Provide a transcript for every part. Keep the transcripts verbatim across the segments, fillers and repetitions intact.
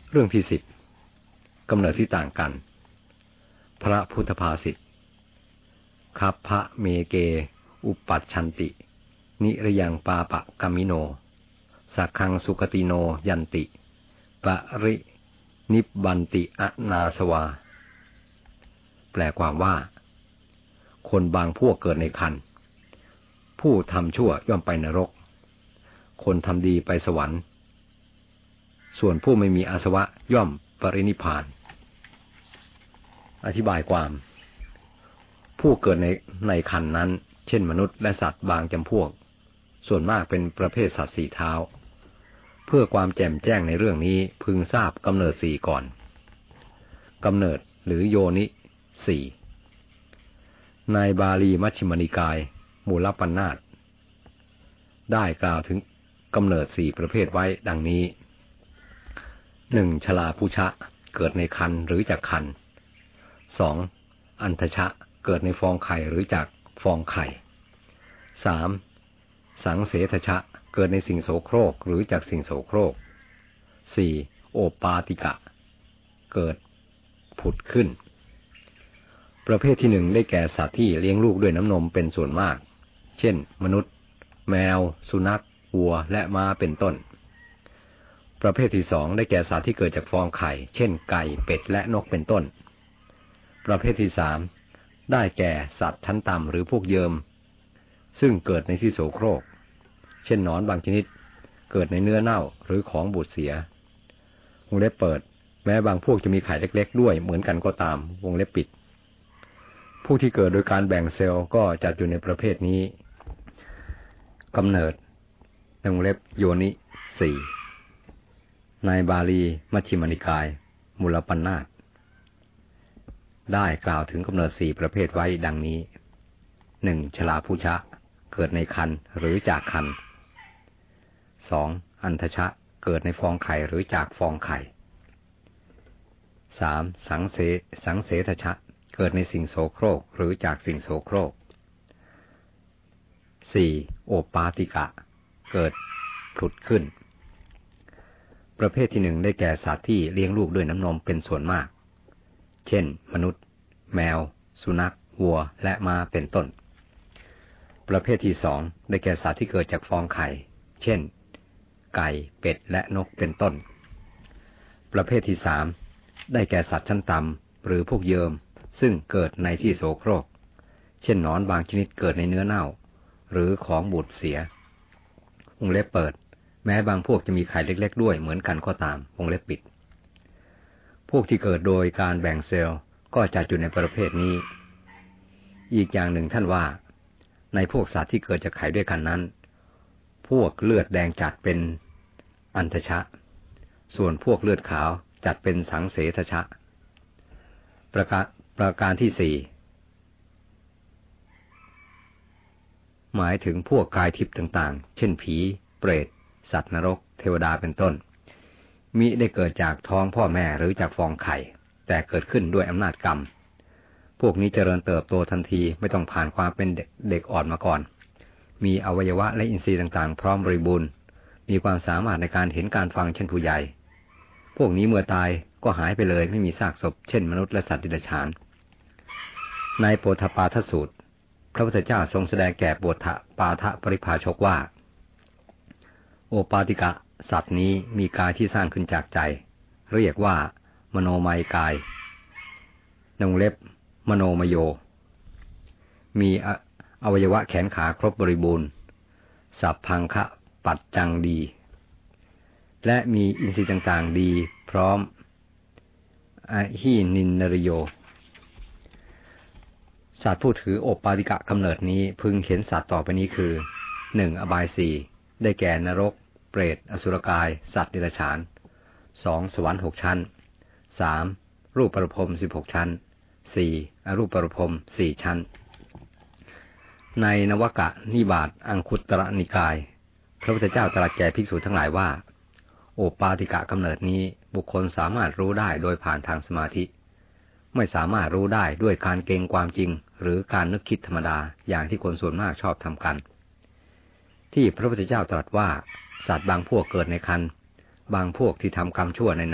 เรื่องที่สิบกำเนิดที่ต่างกันพระพุทธภาษิตคัพพะเมเกอุปัชชันตินิรยังปาปะกัมมิโนสักขังสุคติโนยันติปรินิบบันติอนาสวาแปลความว่าคนบางพวกเกิดในคันผู้ทำชั่วย่อมไปนรกคนทำดีไปสวรรค์ส่วนผู้ไม่มีอาสวะย่อมปรินิพพานอธิบายความผู้เกิดในในคันนั้นเช่นมนุษย์และสัตว์บางจำพวกส่วนมากเป็นประเภทสัตว์สี่เท้าเพื่อความแจ่มแจ้งในเรื่องนี้พึงทราบกำเนิดสี่ก่อนกำเนิดหรือโยนิสี่ในบาลีมัชฌิมนิกายมูลปัณณาสได้กล่าวถึงกำเนิดสี่ประเภทไว้ดังนี้หนึ่งชลาพุชะเกิดในครรภ์หรือจากครรภ์สองอันทชะเกิดในฟองไข่หรือจากฟองไข่สามสังเสทชะเกิดในสิ่งโสโครกหรือจากสิ่งโสโครกสี่โอปาติกะเกิดผุดขึ้นประเภทที่หนึ่งได้แก่สัตว์ที่เลี้ยงลูกด้วยน้ำนมเป็นส่วนมากเช่นมนุษย์แมวสุนัขวัวและม้าเป็นต้นประเภทที่สองได้แก่สัตว์ที่เกิดจากฟองไข่เช่นไก่เป็ดและนกเป็นต้นประเภทที่สามได้แก่สัตว์ชั้นต่ำหรือพวกเยิมซึ่งเกิดในที่โสโครกเช่นหนอนบางชนิดเกิดในเนื้อเน่าหรือของบูดเสียวงเล็บเปิดแม้บางพวกจะมีไข่เล็กๆด้วยเหมือนกันก็ตามวงเล็บปิดพวกที่เกิดโดยการแบ่งเซลล์ก็จัดอยู่ในประเภทนี้กำเนิดในวงเล็บโยนิสี่ในบาลีมัชฌิมนิกายมูลปัณณาสได้กล่าวถึงกำเนิดสี่ประเภทไว้ดังนี้หนึ่งชลาพุชะเกิดในครรภ์หรือจากครรภ์สองอันทชะเกิดในฟองไข่หรือจากฟองไข่สามสังเสสังเสทชะเกิดในสิ่งโสโครกหรือจากสิ่งโสโครกสี่โอปาติกะเกิดผุดขึ้นประเภทที่หนึ่งได้แก่สัตว์ที่เลี้ยงลูกด้วยน้ำนมเป็นส่วนมากเช่นมนุษย์แมวสุนัขวัวและม้าเป็นต้นประเภทที่สองได้แก่สัตว์ที่เกิดจากฟองไข่เช่นไก่เป็ดและนกเป็นต้นประเภทที่สามได้แก่สัตว์ชั้นต่ำหรือพวกเยิมซึ่งเกิดในที่โสโครกเช่นหนอนบางชนิดเกิดในเนื้อเน่าหรือของบูดเสียวงเล็บเปิดแม้บางพวกจะมีไข่เล็กๆด้วยเหมือนกันก็ตามวงเล็บปิดพวกที่เกิดโดยการแบ่งเซลล์ก็จัดอยู่ในประเภทนี้อีกอย่างหนึ่งท่านว่าในพวกสัตว์ที่เกิดจากไข่ด้วยกันนั้นพวกเลือดแดงจัดเป็นอันทชะส่วนพวกเลือดขาวจัดเป็นสังเสทชะประการประการที่สี่หมายถึงพวกกายทิพย์ต่างๆเช่นผีเปรตสัตว์นรกเทวดาเป็นต้นมิได้เกิดจากท้องพ่อแม่หรือจากฟองไข่แต่เกิดขึ้นด้วยอำนาจกรรมพวกนี้เจริญเติบโตทันทีไม่ต้องผ่านความเป็นเด็กอ่อนมาก่อนมีอวัยวะและอินทรีย์ต่างๆพร้อมบริบูรณ์มีความสามารถในการเห็นการฟังเช่นผู้ใหญ่พวกนี้เมื่อตายก็หายไปเลยไม่มีซากศพเช่นมนุษย์และสัตว์เดรัจฉานในโปธปาทสูตรพระพุทธเจ้าทรงแสดงแก่โปธปาทปริภาชกว่าโอปาติกะสัตว์นี้มีกายที่สร้างขึ้นจากใจเรียกว่ามโนมัยกายในวงเล็บมโนมโยมีอวัยวะแขนขาครบบริบูรณ์สัพพังคะปัจจังดีและมีอินทรีย์ต่างๆดีพร้อมอหินินนริโยสัตว์ผู้ถือโอปาติกะกำเนิดนี้พึงเห็นสัตว์ต่อไปนี้คือหนึ่งอบายสี่ได้แก่นรกเปรตอสุรกายสัตว์เดรัจฉานสองสวรรค์หกชั้นสามรูปประพรหมสิบหกชั้นสี่อรูปประพรหมสี่ชั้นในนวกะนิบาตอังคุตรนิกายพระพุทธเจ้าตรัสแก่ภิกษุทั้งหลายว่าโอปาติกะกำเนิดนี้บุคคลสามารถรู้ได้โดยผ่านทางสมาธิไม่สามารถรู้ได้ด้วยการเกรงความจริงหรือการนึกคิดธรรมดาอย่างที่คนส่วนมากชอบทำกันที่พระพุทธเจ้าตรัสว่าสัตว์บางพวกเกิดในครรภ์บางพวกที่ทำกรรมชั่วในนรก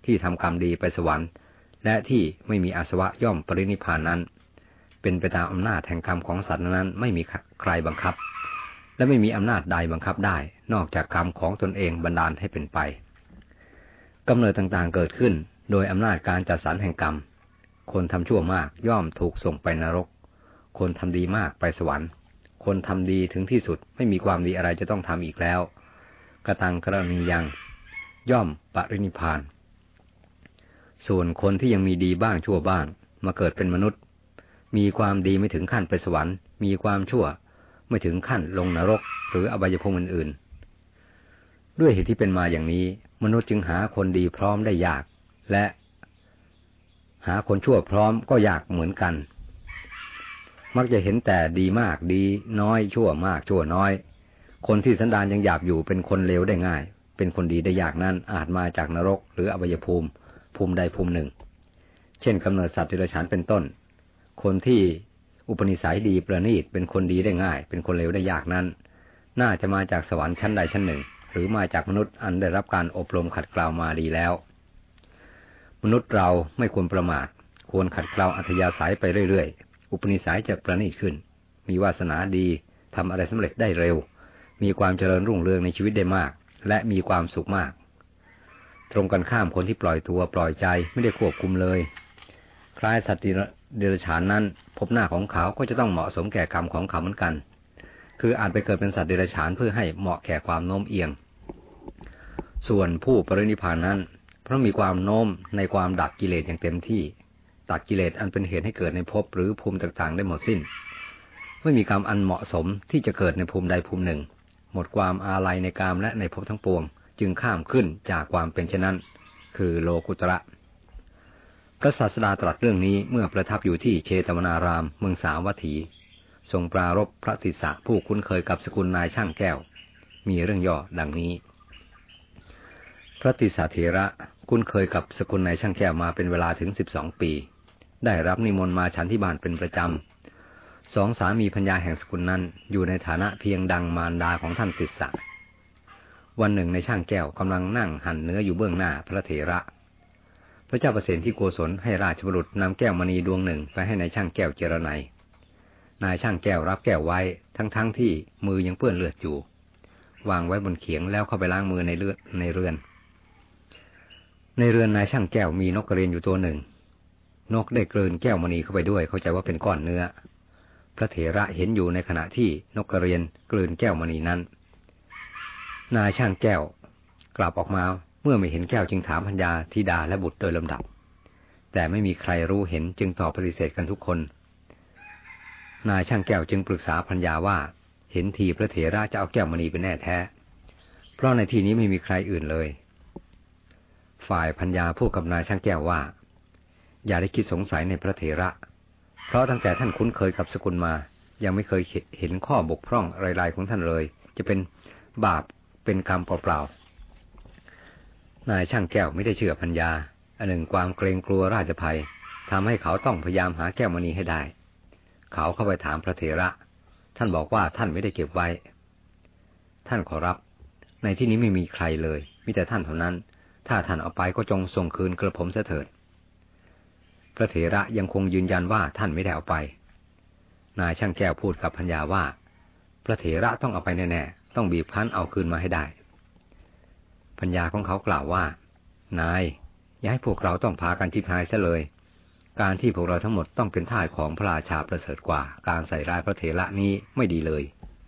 ที่ทำกรรมดีไปสวรรค์และที่ไม่มีอาสวะย่อมปรินิพพานนั้นเป็นไปตามอำนาจแห่งกรรมของสัตว์นั้นไม่มีใครบังคับและไม่มีอำนาจใดบังคับได้นอกจากกรรมของตนเองบันดาลให้เป็นไปกำเนิดต่างๆเกิดขึ้นโดยอำนาจการจัดสรรแห่งกรรมคนทำชั่วมากย่อมถูกส่งไปนรกคนทำดีมากไปสวรรค์คนทำดีถึงที่สุดไม่มีความดีอะไรจะต้องทำอีกแล้วกตังกรณียังย่อมปรินิพพานส่วนคนที่ยังมีดีบ้างชั่วบ้างมาเกิดเป็นมนุษย์มีความดีไม่ถึงขั้นไปสวรรค์มีความชั่วไม่ถึงขั้นลงนรกหรืออบายภูมิอื่นๆด้วยเหตุที่เป็นมาอย่างนี้มนุษย์จึงหาคนดีพร้อมได้ยากและหาคนชั่วพร้อมก็ยากเหมือนกันมักจะเห็นแต่ดีมากดีน้อยชั่วมากชั่วน้อยคนที่สันดานยังหยาบอยู่เป็นคนเลวได้ง่ายเป็นคนดีได้ยากนั้นอาจมาจากนรกหรืออบายภูมิภูมิใดภูมิหนึ่งเช่นกำเนิดสัตว์เดรัจฉานเป็นต้นคนที่อุปนิสัยดีประณีตเป็นคนดีได้ง่ายเป็นคนเลวได้ยากนั้นน่าจะมาจากสวรรค์ชั้นใดชั้นหนึ่งหรือมาจากมนุษย์อันได้รับการอบรมขัดเกลามาดีแล้วมนุษย์เราไม่ควรประมาทควรขัดเกลาอัธยาศัยไปเรื่อยๆอุปนิสัยจะประณีตขึ้นมีวาสนาดีทำอะไรสำเร็จได้เร็วมีความเจริญรุ่งเรืองในชีวิตได้มากและมีความสุขมากตรงกันข้ามคนที่ปล่อยตัวปล่อยใจไม่ได้ควบคุมเลยคล้ายสัตว์เดรัจฉานนั้นพบหน้าของเขาก็จะต้องเหมาะสมแก่กรรมของเขาเหมือนกันคืออาจไปเกิดเป็นสัตว์เดรัจฉานเพื่อให้เหมาะแก่ความโน้มเอียงส่วนผู้ปรินิพพานนั้นเพราะมีความโน้มในความดับกิเลสอย่างเต็มที่ตัดกิเลสอันเป็นเหตุให้เกิดในภพหรือภูมิต่างๆได้หมดสิ้นไม่มีกรรมอันเหมาะสมที่จะเกิดในภูมิใดภูมิหนึ่งหมดความอาลัยในกามและในภพทั้งปวงจึงข้ามขึ้นจากความเป็นเช่นนั้นคือโลกุตระพระศาสดาตรัสเรื่องนี้เมื่อประทับอยู่ที่เชตวนารามเมืองสาวัตถีทรงปรารภพระติสสะผู้คุ้นเคยกับสกุลนายช่างแก้วมีเรื่องย่อดังนี้พระติสสะเถระคุ้นเคยกับสกุลนายช่างแก้วมาเป็นเวลาถึงสิบสองปีได้รับนิมนต์มาฉันที่บ้านเป็นประจำสองสามีภรรยาแห่งสกุลนั้นอยู่ในฐานะเพียงดังมารดาของท่านติสสะวันหนึ่งในช่างแก้วกำลังนั่งหั่นเนื้ออยู่เบื้องหน้าพระเถระพระเจ้าประเสนที่โกศลให้ราชบุรุษนำแก้วมณีดวงหนึ่งไปให้นายช่างแก้วเจรไนนายช่างแก้วรับแก้วไว้ทั้งๆ ท, ที่มือยังเปื้อนเลือดอยู่วางไว้บนเขียงแล้วเข้าไปล้างมือในเลือดในเรือนในเรือนนายช่างแก้วมีนกกระเรียนอยู่ตัวหนึ่งนกได้กลืนแก้วมณีเข้าไปด้วยเข้าใจว่าเป็นก้อนเนื้อพระเถระเห็นอยู่ในขณะที่นกกระเรียนกลืนแก้วมณีนั้นนายช่างแก้วกลับออกมาเมื่อไม่เห็นแก้วจึงถามพัญญาธิดาและบุตรโดยลำดับแต่ไม่มีใครรู้เห็นจึงตอบปฏิเสธกันทุกคนนายช่างแก้วจึงปรึกษาพัญญาว่าเห็นทีพระเถระจะเอาแก้วมณีเป็นแน่แท้เพราะในที่นี้ไม่มีใครอื่นเลยฝ่ายพัญญาพูดกับนายช่างแก้วว่าอย่าได้คิดสงสัยในพระเถระเพราะตั้งแต่ท่านคุ้นเคยกับสกุลมายังไม่เคยเห็นข้อบกพร่องไรๆของท่านเลยจะเป็นบาปเป็นกรรมเปล่าๆนายช่างแก้วไม่ได้เชื่อพัญญาอันหนึ่งความเกรงกลัวราชภัยทำให้เขาต้องพยายามหาแก้วมณีให้ได้เขาเข้าไปถามพระเถระท่านบอกว่าท่านไม่ได้เก็บไว้ท่านขอรับในที่นี้ไม่มีใครเลยมีแต่ท่านเท่านั้นถ้าท่านเอาไปก็จงส่งคืนกระผมเสียเถิดพระเถระยังคงยืนยันว่าท่านไม่ได้เอาไปนายช่างแก้วพูดกับพัญญาว่าพระเถระต้องเอาไปแน่ๆต้องบีบคั้นเอาคืนมาให้ได้พัญญาของเขากล่าวว่านายอย่าให้พวกเราต้องพากันชิบหายซะเลยการที่พวกเราทั้งหมดต้องเป็นทาสของพระราชาประเสริฐกว่าการใส่ร้ายพระเถระนี้ไม่ดีเลย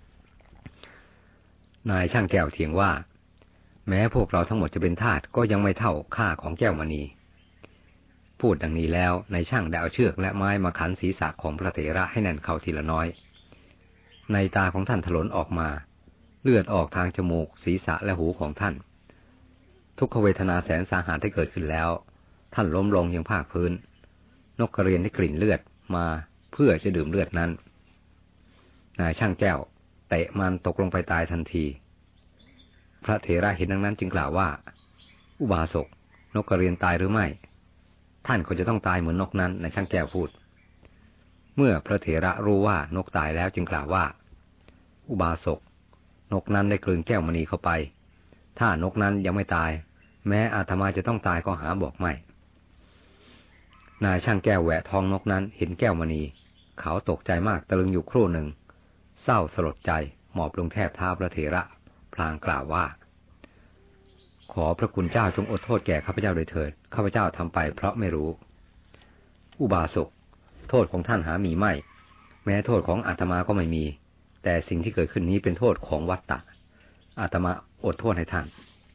นายช่างแก้วเถียงว่าแม้พวกเราทั้งหมดจะเป็นทาสก็ยังไม่เท่าค่าของแก้วมณีพูดดังนี้แล้วนายช่างได้เอาเชือกและไม้มาขันศีรษะของพระเถระให้แน่นเข้าทีละน้อยในตาของท่านถลนออกมาเลือดออกทางจมูกศีรษะและหูของท่านทุกขเวทนาแสนสาหัสได้เกิดขึ้นแล้วท่านล้มลงอย่างภาคพื้นนกกระเรียนได้กลิ่นเลือดมาเพื่อจะดื่มเลือดนั้นนายช่างแก้วเตะมันตกลงไปตายทันทีพระเถระเห็นดังนั้นจึงกล่าวว่าอุบาสกนกกระเรียนตายหรือไม่ท่านก็จะต้องตายเหมือนนกนั้นนายช่างแก้วพูดเมื่อพระเถระรู้ว่านกตายแล้วจึงกล่าวว่าอุบาสกนกนั้นได้กลืนแก้วมณีเข้าไปถ้านกนั้นยังไม่ตายแม้อาตมาจะต้องตายก็หาบอกไม่นายช่างแก้วแหวะทองนกนั้นเห็นแก้วมณีเขาตกใจมากตะลึงอยู่ครู่หนึ่งเศร้าสลดใจหมอบลงแทบเท้าพระเถระพลางกล่าวว่าขอพระคุณเจ้าจงอดโทษแก่ข้าพเจ้าโดยเถิดข้าพเจ้าทำไปเพราะไม่รู้อุบาสกโทษของท่านหามีไม่แม้โทษของอาตมาก็ไม่มีแต่สิ่งที่เกิดขึ้นนี้เป็นโทษของวัฏฏะอาตมาอดโทษให้ท่าน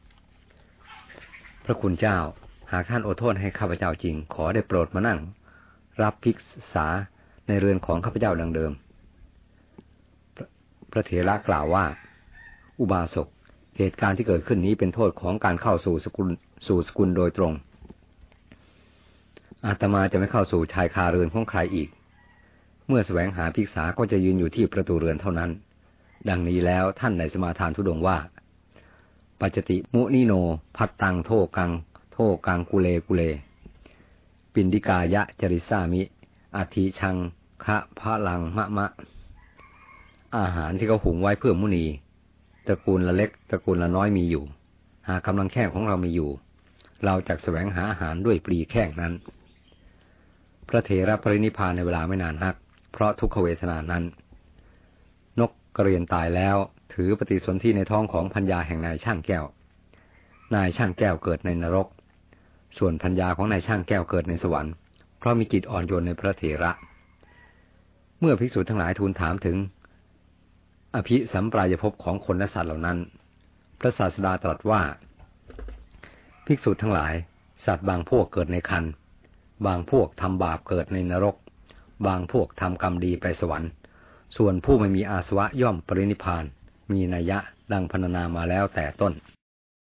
พระคุณเจ้าหากท่านอดโทษให้ข้าพเจ้าจริงขอได้โปรดมานั่งรับภิกษาในเรือนของข้าพเจ้าดังเดิมพระเถระกล่าวว่าอุบาสกเหตุการณ์ที่เกิดขึ้นนี้เป็นโทษของการเข้าสู่สกุลสู่สกุลโดยตรงอาตมาจะไม่เข้าสู่ชายคาเรือนของใครอีกเมื่อแสวงหาภิกษาก็จะยืนอยู่ที่ประตูเรือนเท่านั้นดังนี้แล้วท่านในสมาทานธุดงค์ว่าปัจจติมุนิโนพัตตังโทกังโทกังกุเลกุเลปินดิกายะจริสามิอาทิชังคะพะลังมะมะอาหารที่เขาหุงไว้เพื่อมุนีตระกูลละเล็กตระกูลละน้อยมีอยู่หากกำลังแข้งของเรามีอยู่เราจักแสวงหาอาหารด้วยปลีแข้งนั้นพระเถระปรินิพพานในเวลาไม่นานนักเพราะทุกขเวทนานั้นนกกระเรียนตายแล้วถือปฏิสนธิในท้องของพัญญาแห่งนายช่างแก้วนายช่างแก้วเกิดในนรกส่วนพัญญาของนายช่างแก้วเกิดในสวรรค์เพราะมีจิตอ่อนโยนในพระเถระเมื่อภิกษุทั้งหลายทูลถามถึงอภิสัมปรายภพของคนและสัตว์เหล่านั้นพระศาสดาตรัสว่าภิกษุทั้งหลายสัตว์บางพวกเกิดในครรภ์บางพวกทำบาปเกิดในนรกบางพวกทำกรรมดีไปสวรรค์ส่วนผู้ไม่มีอาสวะย่อมปรินิพพานมีนัยยะดังพรรณนามาแล้วแต่ต้น